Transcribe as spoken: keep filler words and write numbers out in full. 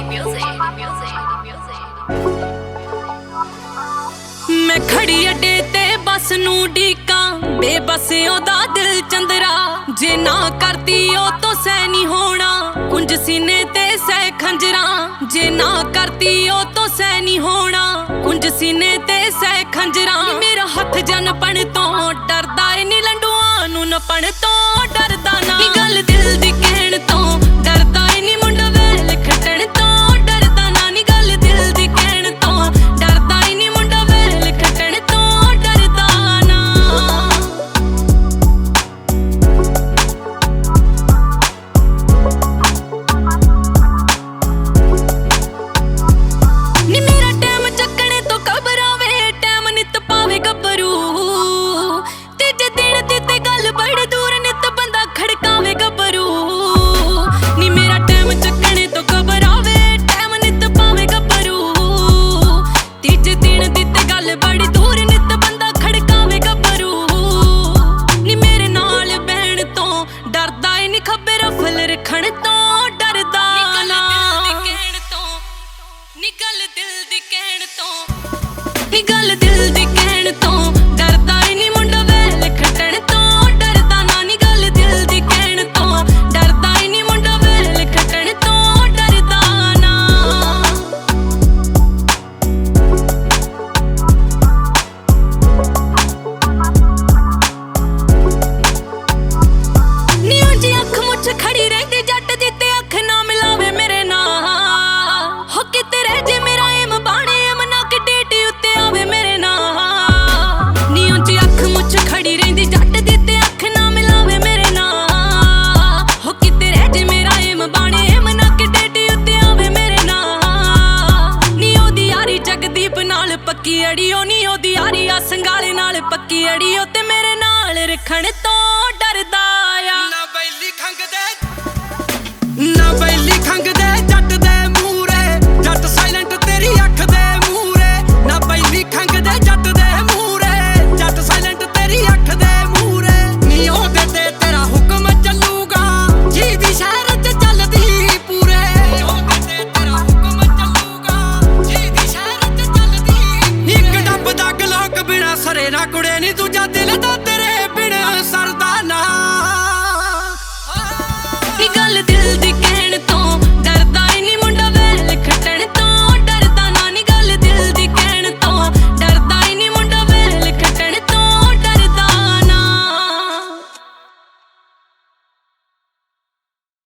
मैं खड़ी अड्डे ते बस नू ढीकां बेबस ओदा दिल चंदरा जे ना करती ओ तो सै नी होना कुंज सीने ते सै खंजरा जे ना करती ओ तो सै नी होना कुंज सीने ते सै खंजरा मेरा हथ जनपण तो डरदा ए नी लंडुआ नू नपण तो डरदा ना गल दिल दी कहण तो डरदा ए नी मुंडा वेल खटण तो डरदा ना नी गल दिल दी कहण तो डरदा ए नी मुंडा वेल खटण तो डरदा ना नी मेरा टाइम चकने तो घबरावे टाइम नित पावे गबरू तीजे दिन दी ते गल बड़ी दूर नित बंदा खड़कावे गबरू नी मेरा टाइम चकने तो घबरावे टाइम नित पावे गबरू तीजे दिन दी ते गल बड़ी दूर नित बंदा खड़कावे गबरू नी मेरे नाल बहन तो डरदा ही नी खब्बे रफल रखण तो डरदा ना नी गल दिल दी कहण तो नी गल दिल दी कहण तो डरदा ही नी मुंडा वेल खटण तो डरदा ना नी गल दिल दी कहण तो डरदा ही नी मुंडा वेल खटण तो डरदा ना नी ਉਂਝ ਅੱਖ ਮੁੱਛ ਖੜੀ ਰਹਿੰਦੀ ਜੱਟ ਦੀ ਤੇ ਅੱਖ ਨਾ ਮਿਲਾਵੇ ਮੇਰੇ ਨਾਲ ਹੋ ਕਿਤੇ ਰਹਿ ਜੇ ਮੇਰਾ ਏਮ ਬਾਣੇ ਏਮ ਨਾ ਕਿ ਡੇਟੀ ਉੱਤੇ ਆਵੇ ਮੇਰੇ ਨਾਲ ਨੀ ਉਂਝ ਅੱਖ ਮੁੱਛ ਖੜੀ ਰਹਿੰਦੀ ਜੱਟ ਦੀ ਤੇ ਅੱਖ ਨਾ ਮਿਲਾਵੇ ਮੇਰੇ ਨਾਲ ਹੋ ਕਿਤੇ ਰਹਿ ਜੇ ਮੇਰਾ ਏਮ ਬਾਣੇ ਏਮ ਨਾ ਕਿ ਡੇਟੀ ਉੱਤੇ ਆਵੇ ਮੇਰੇ ਨਾਲ ਨੀ ਉਹਦੀ ਯਾਰੀ ਜਗਦੀਪ ਨਾਲ ਪੱਕੀ ਅੜੀਓ ਨੀ ਉਹਦੀ ਯਾਰੀ ਆ ਸੰਗਾਲੇ ਨਾਲ ਪੱਕੀ ਅੜੀਓ ਤੇ ਮੇਰੇ ਨਾਲ ਰੱਖਣ ਤੋਂ